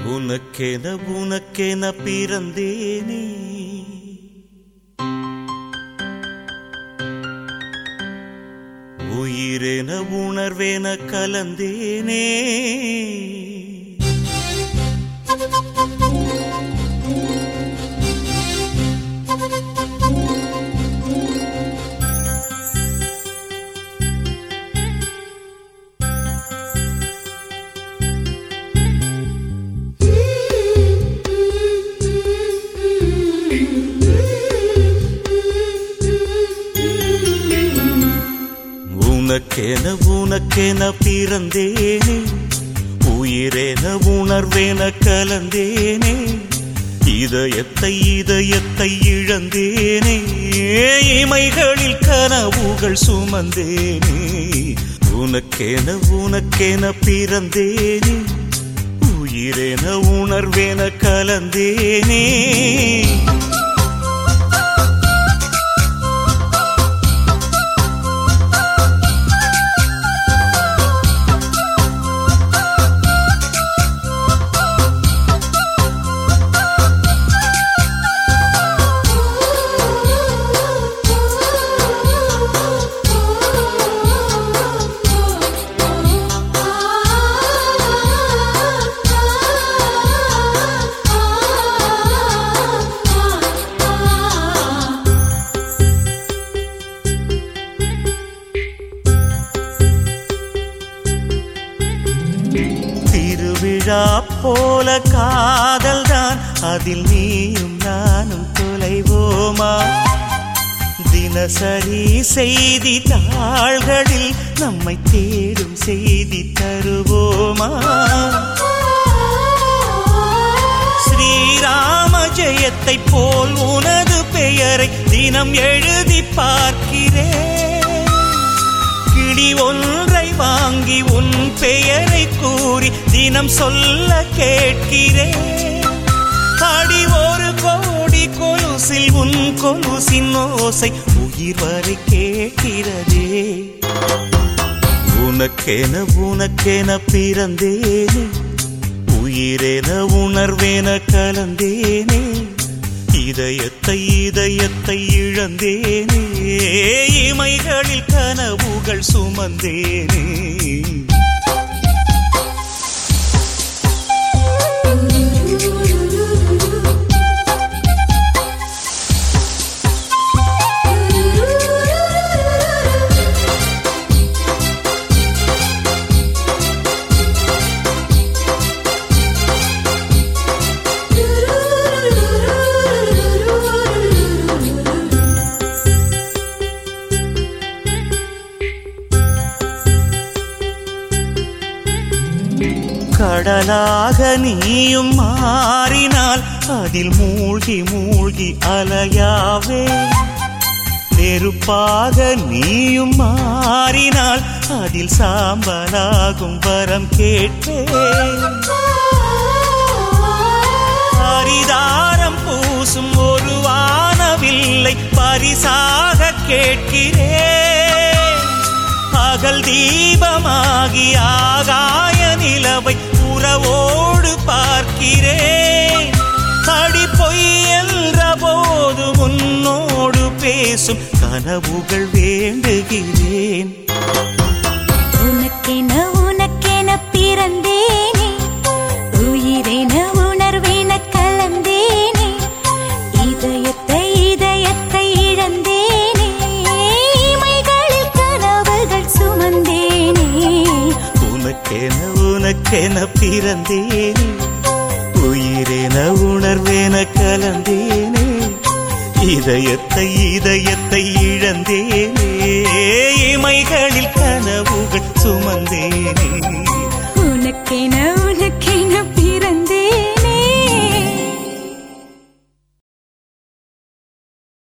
உனக்கென பிறந்தேனே, உயிரென உணர்வேன கலந்தேனே. உனக்கென பிறந்தேனே, உயிரென உணர்வேன கலந்தேனே. இதயத்தை இழந்தேனே, இமைகளில் கனவுகள் சுமந்தேனே. உனக்கென பிறந்தேனே, உயிரென உணர்வேன கலந்தேனே. திருவிழா போல காதல்தான், அதில் நீயும் நானும் தொலைவோமா? தினசரி செய்தி தாள்களில் நம்மை தேடும் செய்தி தருவோமா? ஸ்ரீராம ஜெயத்தை போல் உனது பெயரை தினம் எழுதி பார்க்கிறேன். கிளி ஒன்றை வாங்கி உன் பெயரை கூறி தினம் சொல்ல கேட்கிறேன். அடி ஒரு கோடி கொலுசில் உன் கொலுசின் ஓசை உயிர் வரை கேட்கிறதே. உனக்கென பிறந்தேனே, உயிரென உணர்வேன கலந்தேனே. இதயத்தை இழந்தேனே, இமைகளில் கனவுகள் சுமந்தேனே. கடலாக நீயும் மாறினால் அதில் மூழ்கி அலையாவே. நெருப்பாக நீயும் மாறினால் அதில் சாம்பலாகும் வரம் கேட்பேன். ஹரிதாரம் பூசும் ஒரு வானவில்லை பரிசாக கேட்கிறேன். பகல் தீபமாகி ஆகாய நிலவை உறவோடு பார்க்கிறேன். அடி பொய் என்ற போது உன்னோடு பேசும் கனவுகள் வேண்டுகிறேன். உனக்கென பிறந்தேனே, உயிரென உணர்வேன கலந்தேனே. இதயத்தை இழந்தேனே, இமைகளில் கனவுகள் சுமந்தேனே. உனக்கென பிறந்தேனே, உயிரென உணர்வேன கலந்தேனே. இதயத்தை இழந்தேனே,